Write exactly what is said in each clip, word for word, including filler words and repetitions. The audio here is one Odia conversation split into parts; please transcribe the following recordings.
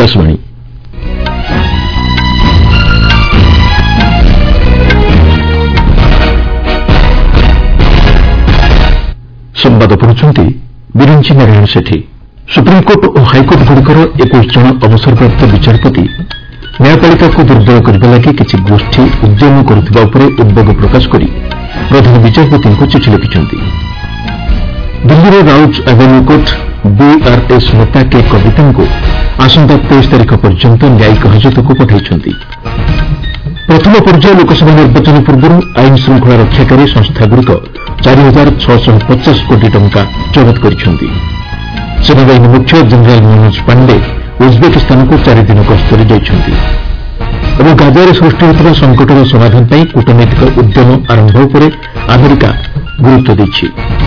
आकाशवाणी संवाद पढ़ुछंती बिरंची नारायण सेठी। सुप्रीमकोर्ट और हाइकोर्ट गुड़िकर एकुश जन अवसरप्राप्त विचारपति न्यायपालिका को दुर्बल करने लगी किसी गोष्ठी उद्यम करुवा उपरे उद्वेग प्रकाश कर प्रधान विचारपति को चिठी लिखिछंती। Delhi Rouse Avenue court BRS नेता के कविता को आसंता तेईस तारीख पर्यंत न्यायिक हाजत को पठाइछंती। प्रथम पर्याय लोकसभा निर्वाचन पूर्व आईन श्रृंखला रक्षाकारी संस्थागुड़िक चार हजार छःश पचास कोटी टंका जबत କରିଛନ୍ତି। सेनाबाहिनी मुख्य जेनेराल मनोज पांडे उज्बेकिस्तान को चारिदिन गस्तरे ଯାଇଛନ୍ତି ଏବଂ ଗାଜାରେ ସୃଷ୍ଟି ହୋଇଥିବା ସଂକଟର ସମାଧାନ ପାଇଁ କୂଟନୈତିକ ଉଦ୍ୟମ ଆରମ୍ଭ ଉପରେ ଆମେରିକା ଗୁରୁତ୍ୱ ଦେଇଛି।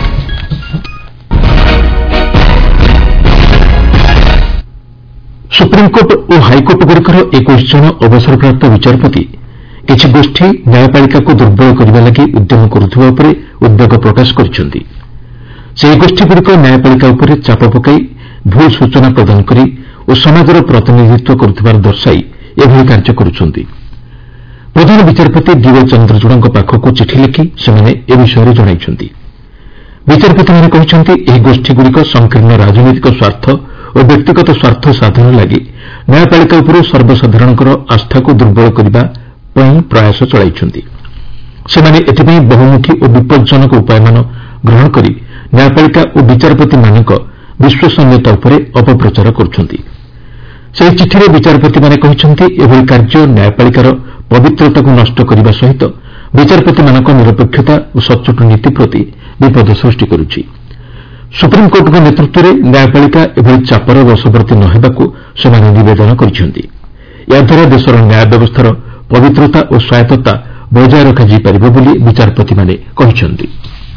ସୁପ୍ରିମକୋର୍ଟ ଓ ହାଇକୋର୍ଟଗୁଡ଼ିକର ଏକୋଇଶ ଜଣ ଅବସରପ୍ରାପ୍ତ ବିଚାରପତି କିଛି ଗୋଷ୍ଠୀ ନ୍ୟାୟପାଳିକାକୁ ଦୁର୍ବଳ କରିବା ଲାଗି ଉଦ୍ୟମ କରୁଥିବା ଉପରେ ଉଦ୍ବେଗ ପ୍ରକାଶ କରିଛନ୍ତି। ସେହି ଗୋଷ୍ଠୀଗୁଡ଼ିକ ନ୍ୟାୟପାଳିକା ଉପରେ ଚାପ ପକାଇ ଭୁଲ ସୂଚନା ପ୍ରଦାନ କରି ଓ ସମାଜର ପ୍ରତିନିଧିତ୍ୱ କରୁଥିବାର ଦର୍ଶାଇ ଏଭଳି କାର୍ଯ୍ୟ କରୁଛନ୍ତି। ପ୍ରଧାନ ବିଚାରପତି ଡିଓ ଚନ୍ଦ୍ରଚୂଡ଼ଙ୍କ ପାଖକୁ ଚିଠି ଲେଖି ସେମାନେ ଏ ବିଷୟରେ ଜଣାଇଛନ୍ତି। ବିଚାରପତିମାନେ କହିଛନ୍ତି ଏହି ଗୋଷ୍ଠୀଗୁଡ଼ିକ ସଂକୀର୍ଣ୍ଣ ରାଜନୈତିକ ସ୍ୱାର୍ଥ ଓ ବ୍ୟକ୍ତିଗତ ସ୍ୱାର୍ଥ ସାଧନ ଲାଗି ନ୍ୟାୟପାଳିକା ଉପରୁ ସର୍ବସାଧାରଣଙ୍କର ଆସ୍ଥାକୁ ଦୁର୍ବଳ କରିବା ପାଇଁ ପ୍ରୟାସ ଚଳାଇଛନ୍ତି। ସେମାନେ ଏଥିପାଇଁ ବହୁମୁଖୀ ଓ ବିପଜ୍ଜନକ ଉପାୟମାନ ଗ୍ରହଣ କରି ନ୍ୟାୟପାଳିକା ଓ ବିଚାରପତିମାନଙ୍କ ବିଶ୍ୱସନୀୟତା ଉପରେ ଅପପ୍ରଚାର କରୁଛନ୍ତି। ସେହି ଚିଠିରେ ବିଚାରପତିମାନେ କହିଛନ୍ତି ଏଭଳି କାର୍ଯ୍ୟ ନ୍ୟାୟପାଳିକାର ପବିତ୍ରତାକୁ ନଷ୍ଟ କରିବା ସହିତ ବିଚାରପତିମାନଙ୍କ ନିରପେକ୍ଷତା ଓ ସଚ୍ଚୋଟ ନୀତି ପ୍ରତି ବିପଦ ସୃଷ୍ଟି କରୁଛି। ସୁପ୍ରିମକୋର୍ଟଙ୍କ ନେତୃତ୍ୱରେ ନ୍ୟାୟପାଳିକା ଏଭଳି ଚାପର ବଶବର୍ତ୍ତୀ ନ ହେବାକୁ ସେମାନେ ନିବେଦନ କରିଛନ୍ତି। ଏହାଦ୍ୱାରା ଦେଶର ନ୍ୟାୟ ବ୍ୟବସ୍ଥାର ପବିତ୍ରତା ଓ ସ୍ୱାୟତ୍ତତା ବଜାୟ ରଖାଯାଇପାରିବ ବୋଲି ବିଚାରପତିମାନେ କହିଛନ୍ତି।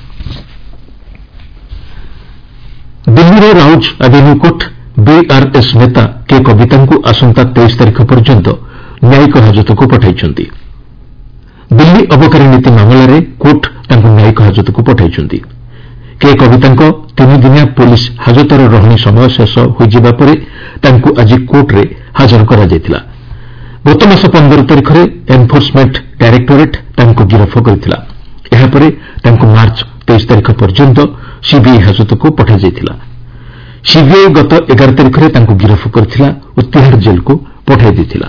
ଦିଲ୍ଲୀର ରାଉଜ ଆଭେନ୍ୟୁ କୋର୍ଟ ବିଆର୍ଏସ୍ ନେତା କେ କବିତାଙ୍କୁ ଆସନ୍ତା ତେଇଶ ତାରିଖ ପର୍ଯ୍ୟନ୍ତ ନ୍ୟାୟିକ ହାଜତକୁ ପଠାଇଛନ୍ତି। ଦିଲ୍ଲୀ ଅବକାରୀ ନୀତି ମାମଲାରେ କୋର୍ଟ ତାଙ୍କୁ ନ୍ୟାୟିକ ହାଜତକୁ ପଠାଇଛନ୍ତି। କେ କବିତାଙ୍କ ତିନିଦିନିଆ ପୁଲିସ୍ ହାଜତର ରହଣି ସମୟ ଶେଷ ହୋଇଯିବା ପରେ ତାଙ୍କୁ ଆଜି କୋର୍ଟରେ ହାଜର କରାଯାଇଥିଲା। ଗତ ମାସ ପନ୍ଦର ତାରିଖରେ ଏନ୍ଫୋର୍ସମେଣ୍ଟ ଡାଇରେକ୍ଟୋରେଟ୍ ତାଙ୍କୁ ଗିରଫ କରିଥିଲା। ଏହାପରେ ତାଙ୍କୁ ମାର୍ଚ୍ଚ ତେଇଶ ତାରିଖ ପର୍ଯ୍ୟନ୍ତ ସିବିଆଇ ହାଜତକୁ ପଠାଯାଇଥିଲା। ସିବିଆଇ ଗତ ଏଗାର ତାରିଖରେ ତାଙ୍କୁ ଗିରଫ କରିଥିଲା ଓ ତିହାର ଜେଲ୍କୁ ପଠାଇ ଦେଇଥିଲା।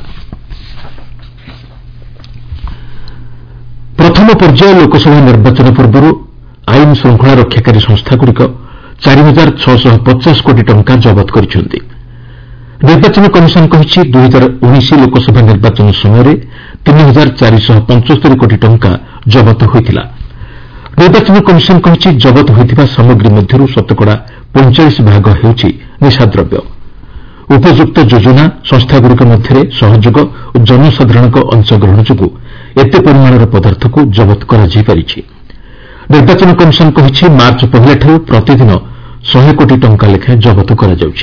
ପ୍ରଥମ ପର୍ଯ୍ୟାୟ ଲୋକସଭା ନିର୍ବାଚନ ପୂର୍ବରୁ ଆଇନ ଶୃଙ୍ଖଳା ରକ୍ଷାକାରୀ ସଂସ୍ଥାଗୁଡ଼ିକ ଚାରି ହଜାର ଛଅଶହ ପଚାଶ କୋଟି ଟଙ୍କା ଜବତ କରିଛନ୍ତି। ନିର୍ବାଚନ କମିଶନ କହିଛି ଦୁଇ ହଜାର ଉଣେଇଶ ଲୋକସଭା ନିର୍ବାଚନ ସମୟରେ ତିନି ହଜାର ଚାରିଶହ ପଞ୍ଚସ୍ତରୀ କୋଟି ଟଙ୍କା ଜବତ ହୋଇଥିଲା। ନିର୍ବାଚନ କମିଶନ କହିଛି ଜବତ ହୋଇଥିବା ସାମଗ୍ରୀ ମଧ୍ୟରୁ ଶତକଡ଼ା ପଇଁଚାଳିଶ ଭାଗ ହେଉଛି ନିଶାଦ୍ରବ୍ୟ। ଉପଯୁକ୍ତ ଯୋଜନା ସଂସ୍ଥାଗୁଡ଼ିକ ମଧ୍ୟରେ ସହଯୋଗ ଓ ଜନସାଧାରଣଙ୍କ ଅଂଶଗ୍ରହଣ ଯୋଗୁଁ ଏତେ ପରିମାଣର ପଦାର୍ଥକୁ ଜବତ କରାଯାଇପାରିଛି। ନିର୍ବାଚନ କମିଶନ କହିଛି ମାର୍ଚ୍ଚ ପହିଲାଠାରୁ ପ୍ରତିଦିନ ଶହେ କୋଟି ଟଙ୍କା ଲେଖାଏଁ ଜବତ କରାଯାଉଛି।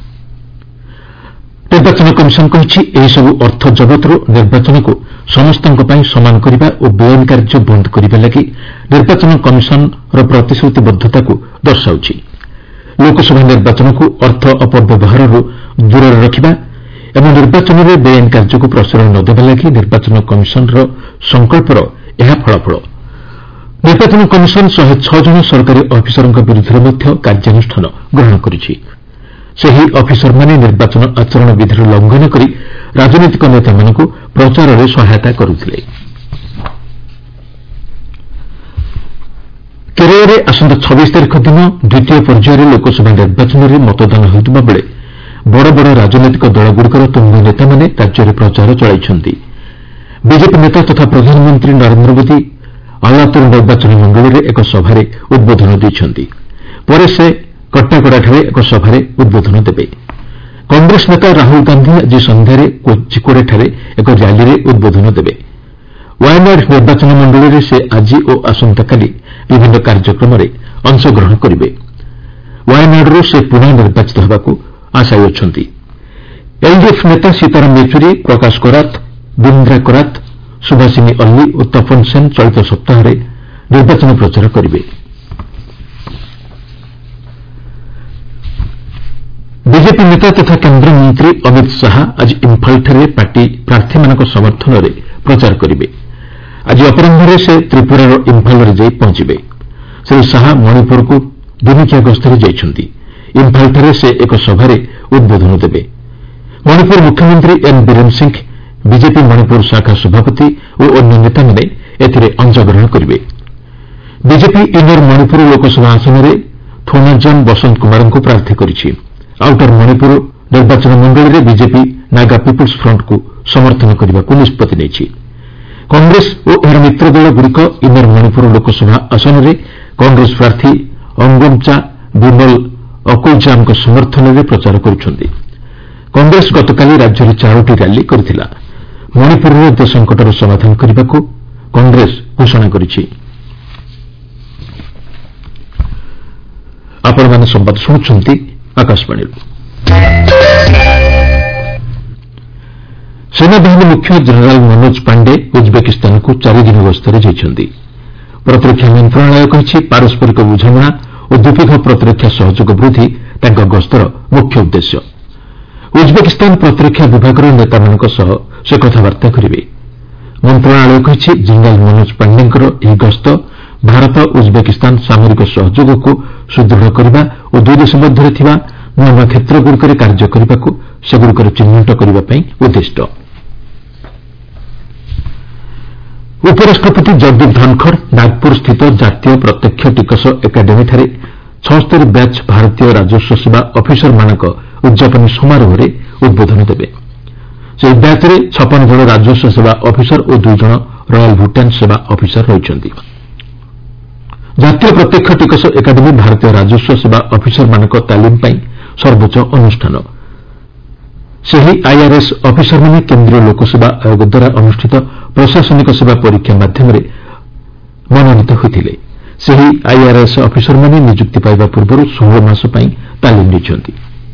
ନିର୍ବାଚନ କମିଶନ କହିଛି ଏହିସବୁ ଅର୍ଥ ଜବତରୁ ନିର୍ବାଚନକୁ ସମସ୍ତଙ୍କ ପାଇଁ ସମାନ କରିବା ଓ ବେଆଇନ କାର୍ଯ୍ୟ ବନ୍ଦ କରିବା ଲାଗି ନିର୍ବାଚନ କମିଶନର ପ୍ରତିଶ୍ରତିବଦ୍ଧତାକୁ ଦର୍ଶାଉଛି। ଲୋକସଭା ନିର୍ବାଚନକୁ ଅର୍ଥ ଅପବ୍ୟବହାରରୁ ଦୂରରେ ରଖିବା ଏବଂ ନିର୍ବାଚନରେ ବେଆଇନ କାର୍ଯ୍ୟକୁ ପ୍ରଶ୍ରୟ ନ ଦେବା ଲାଗି ନିର୍ବାଚନ କମିଶନର ସଂକଳ୍ପର ଏହା ଫଳାଫଳ। ନିର୍ବାଚନ କମିଶନ ଶହେ ଛଅ ଜଣ ସରକାରୀ ଅଫିସରଙ୍କ ବିରୁଦ୍ଧରେ ମଧ୍ୟ କାର୍ଯ୍ୟାନୁଷ୍ଠାନ ଗ୍ରହଣ କରିଛି। ସେହି ଅଫିସରମାନେ ନିର୍ବାଚନ ଆଚରଣ ବିଧିର ଲଙ୍ଘନ କରି ରାଜନୈତିକ ନେତାମାନଙ୍କୁ ପ୍ରଚାରରେ ସହାୟତା କରୁଥିଲେ। କେରଳରେ ଆସନ୍ତା ଛବିଶ ତାରିଖ ଦିନ ଦ୍ୱିତୀୟ ପର୍ଯ୍ୟାୟରେ ଲୋକସଭା ନିର୍ବାଚନରେ ମତଦାନ ହେଉଥିବା ବେଳେ ବଡ଼ ବଡ଼ ରାଜନୈତିକ ଦଳଗୁଡ଼ିକର ତୁଙ୍ଗ ନେତାମାନେ ରାଜ୍ୟରେ ପ୍ରଚାର ଚଳାଇଛନ୍ତି। ବିଜେପି ନେତା ତଥା ପ୍ରଧାନମନ୍ତ୍ରୀ ନରେନ୍ଦ୍ର ମୋଦି ଆଲାତୁର ନିର୍ବାଚନ ମଣ୍ଡଳୀରେ ଏକ ସଭାରେ ଉଦ୍ବୋଧନ ଦେଇଛନ୍ତି। ପରେ ସେ କଟ୍ଟାଗଡ଼ାଠାରେ ଏକ ସଭାରେ ଉଦ୍ବୋଧନ ଦେବେ। କଂଗ୍ରେସ ନେତା ରାହୁଲ ଗାନ୍ଧି ଆଜି ସନ୍ଧ୍ୟାରେ କୋଜିକୋଡେଠାରେ ଏକ ର୍ୟାଲିରେ ଉଦ୍ବୋଧନ ଦେବେ। ୱାୟାନାଡ୍ ନିର୍ବାଚନ ମଣ୍ଡଳୀରେ ସେ ଆଜି ଓ ଆସନ୍ତାକାଲି ବିଭିନ୍ନ କାର୍ଯ୍ୟକ୍ରମରେ ଅଂଶଗ୍ରହଣ କରିବେ। ୱାୟାନାଡ୍ରୁ ସେ ପୁନଃ ନିର୍ବାଚିତ ହେବାକୁ ଆଶାୟୀ ଅଛନ୍ତି। ଏଲ୍ଡିଏଫ୍ ନେତା ସୀତାରାମ ୟେଚୁରୀ, ପ୍ରକାଶ କୋରାତ୍, ବିନ୍ଦ୍ରା କୋରାତ୍, ସୁଭାସିନୀ ଅଲ୍ଲୀ ଓ ତପନ ସେନ୍ ଚଳିତ ସପ୍ତାହରେ ନିର୍ବାଚନ ପ୍ରଚାର କରିବେ। ବିଜେପି ନେତା ତଥା କେନ୍ଦ୍ରମନ୍ତ୍ରୀ ଅମିତ ଶାହା ଆଜି ଇମ୍ଫାଲ୍ଠାରେ ପାର୍ଟି ପ୍ରାର୍ଥୀମାନଙ୍କ ସମର୍ଥନରେ ପ୍ରଚାର କରିବେ। ଆଜି ଅପରାହ୍ନରେ ସେ ତ୍ରିପୁରାର ଇମ୍ଫାଲରେ ଯାଇ ପହଞ୍ଚିବେ। ଶ୍ରୀ ଶାହା ମଣିପୁରକୁ ଦିନିକିଆ ଗସ୍ତରେ ଯାଇଛନ୍ତି। ଇମ୍ଫାଲଠାରେ ସେ ଏକ ସଭାରେ ଉଦ୍ବୋଧନ ଦେବେ। ମଣିପୁର ମୁଖ୍ୟମନ୍ତ୍ରୀ ଏନ୍ ବୀରେନ୍ ସିଂହ, ବିଜେପି ମଣିପୁର ଶାଖା ସଭାପତି ଓ ଅନ୍ୟ ନେତାମାନେ ଏଥିରେ ଅଂଶଗ୍ରହଣ କରିବେ। ବିଜେପି ଇନର ମଣିପୁର ଲୋକସଭା ଆସନରେ ଥୋନାଜାନ୍ ବସନ୍ତ କୁମାରଙ୍କୁ ପ୍ରାର୍ଥୀ କରିଛି। ଆଉଟର ମଣିପୁର ନିର୍ବାଚନ ମଣ୍ଡଳୀରେ ବିଜେପି ନାଗା ପିପୁଲ୍ସ ଫ୍ରଣ୍ଟକୁ ସମର୍ଥନ କରିବାକୁ ନିଷ୍ପତ୍ତି ନେଇଛି। କଂଗ୍ରେସ ଓ ଏହାର ମିତ୍ର ଦଳଗୁଡ଼ିକ ଇନର ମଣିପୁର ଲୋକସଭା ଆସନରେ କଂଗ୍ରେସ ପ୍ରାର୍ଥୀ ଅଙ୍ଗୋମ୍ଚା ବିମଲ ଅକୁଇଜାମଙ୍କ ସମର୍ଥନରେ ପ୍ରଚାର କରୁଛନ୍ତି। କଂଗ୍ରେସ ଗତକାଲି ରାଜ୍ୟରେ ଚାରୋଟି ର୍ୟାଲି କରିଥିଲା। ମଣିପୁରରେ ଉକ୍ତ ସଂକଟର ସମାଧାନ କରିବାକୁ କଂଗ୍ରେସ ଘୋଷଣା କରିଛି। ଆପଣମାନେ ସମ୍ବାଦ ଶୁଣୁଛନ୍ତି ଆକାଶବାଣୀରୁ। ସେନାବାହିନୀ ମୁଖ୍ୟ ଜେନେରାଲ ମନୋଜ ପାଣ୍ଡେ ଉଜ୍ବେକିସ୍ତାନକୁ ଚାରିଦିନ ଗସ୍ତରେ ଯାଇଛନ୍ତି। ପ୍ରତିରକ୍ଷା ମନ୍ତ୍ରଣାଳୟ କହିଛି ପାରସ୍କରିକ ବୁଝାମଣା ଓ ଦ୍ୱିପକ୍ଷୀୟ ପ୍ରତିରକ୍ଷା ସହଯୋଗ ବୃଦ୍ଧି ତାଙ୍କ ଗସ୍ତର ମୁଖ୍ୟ ଉଦ୍ଦେଶ୍ୟ। ଉଜ୍ବେକିସ୍ତାନ ପ୍ରତିରକ୍ଷା ବିଭାଗର ନେତାମାନଙ୍କ ସହ ସେ କଥାବାର୍ତ୍ତା କରିବେ। ମନ୍ତ୍ରଣାଳୟ କହିଛି ଜେନେରାଲ ମନୋଜ ପାଣ୍ଡେଙ୍କର ଏହି ଗସ୍ତ ଭାରତ ଉଜ୍ବେକିସ୍ତାନ ସାମରିକ ସହଯୋଗକୁ ସୁଦୃଢ଼ କରିବା ଓ ଦୁଇ ଦେଶ ମଧ୍ୟରେ ଥିବା ନୂଆ ନୂଆ କ୍ଷେତ୍ରଗୁଡ଼ିକରେ କାର୍ଯ୍ୟ କରିବାକୁ ସେଗୁଡ଼ିକର ଚିହ୍ନଟ କରିବା ପାଇଁ ଉଦ୍ଦିଷ୍ଟ। ଉପରାଷ୍ଟ୍ରପତି ଜଗଦୀପ ଧନଖଡ଼ ନାଗପୁରସ୍ଥିତ ଜାତୀୟ ପ୍ରତ୍ୟକ୍ଷ ଟିକସ ଏକାଡେମୀଠାରେ ଛଅସ୍ତରୀ ବ୍ୟାଚ୍ ଭାରତୀୟ ରାଜସ୍ୱ ସେବା ଅଫିସରମାନଙ୍କ ଉଦ୍ଯାପନୀ ସମାରୋହରେ ଉଦ୍ବୋଧନ ଦେବେ। ସେହି ବ୍ୟାଚ୍ରେ ଛପନ ଜଣ ରାଜସ୍ୱ ସେବା ଅଫିସର ଓ ଦୁଇ ଜଣ ରୟାଲ୍ ଭୁଟାନ୍ ସେବା ଅଫିସର ରହିଛନ୍ତି। ଜାତୀୟ ପ୍ରତ୍ୟକ୍ଷ ଟିକସ ଏକାଡେମୀ ଭାରତୀୟ ରାଜସ୍ୱ ସେବା ଅଫିସରମାନଙ୍କ ତାଲିମ ପାଇଁ ସର୍ବୋଚ୍ଚ ଅନୁଷ୍ଠାନ। ସେହି ଆଇଆର୍ଏସ୍ ଅଫିସରମାନେ କେନ୍ଦ୍ରୀୟ ଲୋକସେବା ଆୟୋଗ ଦ୍ୱାରା ଅନୁଷ୍ଠିତ ପ୍ରଶାସନିକ ସେବା ପରୀକ୍ଷା ମାଧ୍ୟମରେ ମନୋନୀତ ହୋଇଥିଲେ। ସେହି ଆଇଆର୍ଏସ୍ ଅଫିସରମାନେ ନିଯୁକ୍ତି ପାଇବା ପୂର୍ବରୁ ଷୋହଳ ମାସ ପାଇଁ ତାଲିମ ନେଇଛନ୍ତି।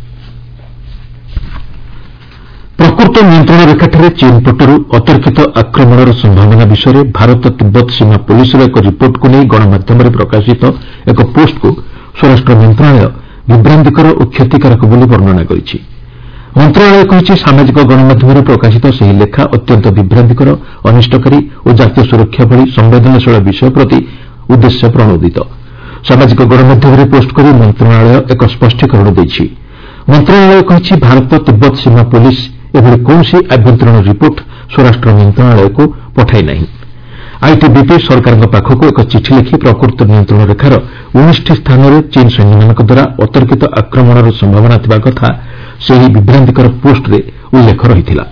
ପ୍ରକୃତ ନିୟନ୍ତ୍ରଣ ରେଖାଠାରେ ଚୀନ୍ ପଟରୁ ଅତର୍କିତ ଆକ୍ରମଣର ସମ୍ଭାବନା ବିଷୟରେ ଭାରତ ତିବ୍ବତ ସୀମା ପୁଲିସର ଏକ ରିପୋର୍ଟକୁ ନେଇ ଗଣମାଧ୍ୟମରେ ପ୍ରକାଶିତ ଏକ ପୋଷ୍ଟକୁ ସ୍ୱରାଷ୍ଟ୍ର ମନ୍ତ୍ରଣାଳୟ ବିଭ୍ରାନ୍ତିକର ଓ କ୍ଷତିକାରକ ବୋଲି ବର୍ଣ୍ଣନା କରିଛି। ମନ୍ତ୍ରଣାଳୟ କହିଛି ସାମାଜିକ ଗଣମାଧ୍ୟମରେ ପ୍ରକାଶିତ ସେହି ଲେଖା ଅତ୍ୟନ୍ତ ବିଭ୍ରାନ୍ତିକର, ଅନିଷ୍ଟକାରୀ ଓ ଜାତୀୟ ସୁରକ୍ଷା ଭଳି ସମ୍ବେଦନଶୀଳ ବିଷୟ ପ୍ରତି ଉଦ୍ଦେଶ୍ୟ ପ୍ରଣୋଦିତ। ସାମାଜିକ ଗଣମାଧ୍ୟମରେ ପୋଷ୍ଟ କରି ମନ୍ତ୍ରଣାଳୟ ଏକ ସ୍ୱଷ୍ଟୀକରଣ ଦେଇଛି। ମନ୍ତ୍ରଣାଳୟ କହିଛି ଭାରତ ତିବ୍ବତ ସୀମା ପୁଲିସ୍ ଏଭଳି କୌଣସି ଆଭ୍ୟନ୍ତରୀଣ ରିପୋର୍ଟ ସ୍ୱରାଷ୍ଟ୍ର ମନ୍ତ୍ରଣାଳୟକୁ ପଠାଇ ନାହିଁ। ଆଇଟିବିପି ସରକାରଙ୍କ ପାଖକୁ ଏକ ଚିଠି ଲେଖି ପ୍ରକୃତ ନିୟନ୍ତ୍ରଣ ରେଖାର ଉଣେଇଶଟି ସ୍ଥାନରେ ଚୀନ୍ ସୈନ୍ୟମାନଙ୍କ ଦ୍ୱାରା ଅତର୍କିତ ଆକ୍ରମଣର ସମ୍ଭାବନା ଥିବା କଥା ସେହି ବିଭ୍ରାନ୍ତିକର ପୋଷ୍ଟରେ ଉଲ୍ଲେଖ ରହିଥିଲା।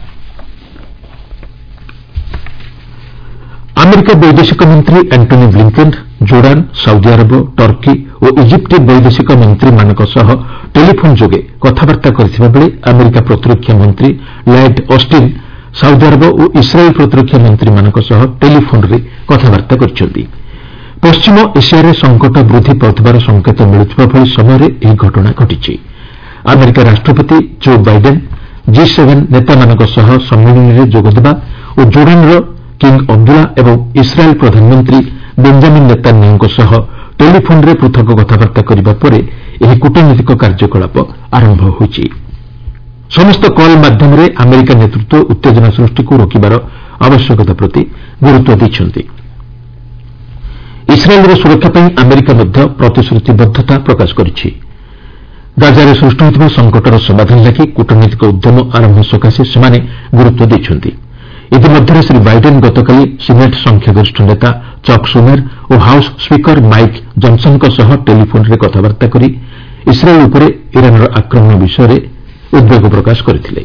ଆମେରିକା ବୈଦେଶିକ ମନ୍ତ୍ରୀ Antony Blinken Jordan, Saudi Arab, Turkey ଓ ଇଜିପ୍ଟ ବୈଦେଶିକ ମନ୍ତ୍ରୀମାନଙ୍କ ସହ ଟେଲିଫୋନ୍ ଯୋଗେ କଥାବାର୍ତ୍ତା କରିଥିବା ବେଳେ ଆମେରିକା ପ୍ରତିରକ୍ଷା ମନ୍ତ୍ରୀ ଲୟଡ୍ ଅଷ୍ଟିନ୍ ସାଉଦି ଆରବ ଓ ଇସ୍ରାଏଲ୍ ପ୍ରତିରକ୍ଷା ମନ୍ତ୍ରୀମାନଙ୍କ ସହ ଟେଲିଫୋନ୍ରେ କଥାବାର୍ତ୍ତା କରିଛନ୍ତି। ପଶ୍ଚିମ ଏସିଆରେ ସଙ୍କଟ ବୃଦ୍ଧି ପାଉଥିବାର ସଙ୍କେତ ମିଳୁଥିବା ଭଳି ସମୟରେ ଏହି ଘଟଣା ଘଟିଛି। ଆମେରିକା ରାଷ୍ଟ୍ରପତି ଜୋ ବାଇଡେନ୍ ଜି ସେଭେନ୍ ନେତାମାନଙ୍କ ସହ ସମ୍ମିଳନୀରେ ଯୋଗଦେବା ଓ ଜୋର୍ଡାନ୍ର କିଙ୍ଗ୍ ଅବଦୁଲ୍ଲା ଏବଂ ଇସ୍ରାଏଲ୍ ପ୍ରଧାନମନ୍ତ୍ରୀ ବେଞ୍ଜାମିନ୍ ନେତାନ୍ୟାହୁଙ୍କ ସହ ଟେଲିଫୋନ୍ରେ ପୃଥକ କଥାବାର୍ତ୍ତା କରିବା ପରେ ଏହି କୂଟନୈତିକ କାର୍ଯ୍ୟକଳାପ ଆରମ୍ଭ ହୋଇଛି। ସମସ୍ତ କଲ୍ ମାଧ୍ୟମରେ ଆମେରିକା ନେତୃତ୍ୱ ଉତ୍ତେଜନା ସୃଷ୍ଟିକୁ ରୋକିବାର ଆବଶ୍ୟକତା ପ୍ରତି ଗୁରୁତ୍ୱ ଦେଇଛନ୍ତି। ଇସ୍ରାଏଲ୍ର ସୁରକ୍ଷା ପାଇଁ ଆମେରିକା ମଧ୍ୟ ପ୍ରତିଶ୍ରତିବଦ୍ଧତା ପ୍ରକାଶ କରିଛି। ଗାଜାରେ ସୃଷ୍ଟି ହୋଇଥିବା ସଙ୍କଟର ସମାଧାନ ଲାଗି କୂଟନୈତିକ ଉଦ୍ୟମ ଆରମ୍ଭ ସକାଶେ ସେମାନେ ଗୁରୁତ୍ୱ ଦେଇଛନ୍ତି। ଇତିମଧ୍ୟରେ ଶ୍ରୀ ବାଇଡେନ୍ ଗତକାଲି ସିନେଟ୍ ସଂଖ୍ୟାଗରିଷ୍ଠ ନେତା ଚକ୍ ସୁମେର୍ ଓ ହାଉସ୍ ସ୍ୱିକର ମାଇକ୍ ଜନ୍ସନ୍ଙ୍କ ସହ ଟେଲିଫୋନ୍ରେ କଥାବାର୍ତ୍ତା କରି ଇସ୍ରାଏଲ୍ ଉପରେ ଇରାନ୍ର ଆକ୍ରମଣ ବିଷୟରେ ଉଦ୍ବେଗ ପ୍ରକାଶ କରିଥିଲେ।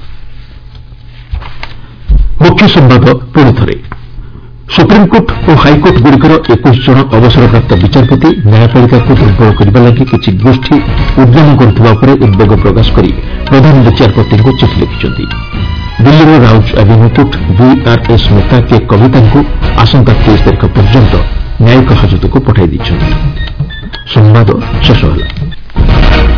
ମୁଖ୍ୟ ସମ୍ବାଦ ପୁଣିଥରେ ସୁପ୍ରିମ୍କୋର୍ଟ ଓ ହାଇକୋର୍ଟଗୁଡ଼ିକର ଏକୋଇଶ ଜଣ ଅବସରପ୍ରାପ୍ତ ବିଚାରପତି ନ୍ୟାୟପାଳିକାକୁ ଦୁର୍ବଳ କରିବା ଲାଗି କିଛି ଗୋଷ୍ଠୀ ଉଦ୍ୟମ କରୁଥିବା ଉପରେ ଉଦ୍ବେଗ ପ୍ରକାଶ କରି ପ୍ରଧାନ ବିଚାରପତିଙ୍କୁ ଚିଠି ଲେଖିଛନ୍ତି। ଦିଲ୍ଲୀର ରାଉଜ୍ ଆଭିନ୍ୟୁ କୋର୍ଟ ବିଆର୍ଏସ୍ ନେତା କେ କବିତାଙ୍କୁ ଆସନ୍ତା ତେଇଶ ତାରିଖ ପର୍ଯ୍ୟନ୍ତ ନ୍ୟାୟିକ ହାଜତକୁ ପଠାଇ ଦେଇଛନ୍ତି। ସମ୍ବାଦ ଶେଷ ହେଲା।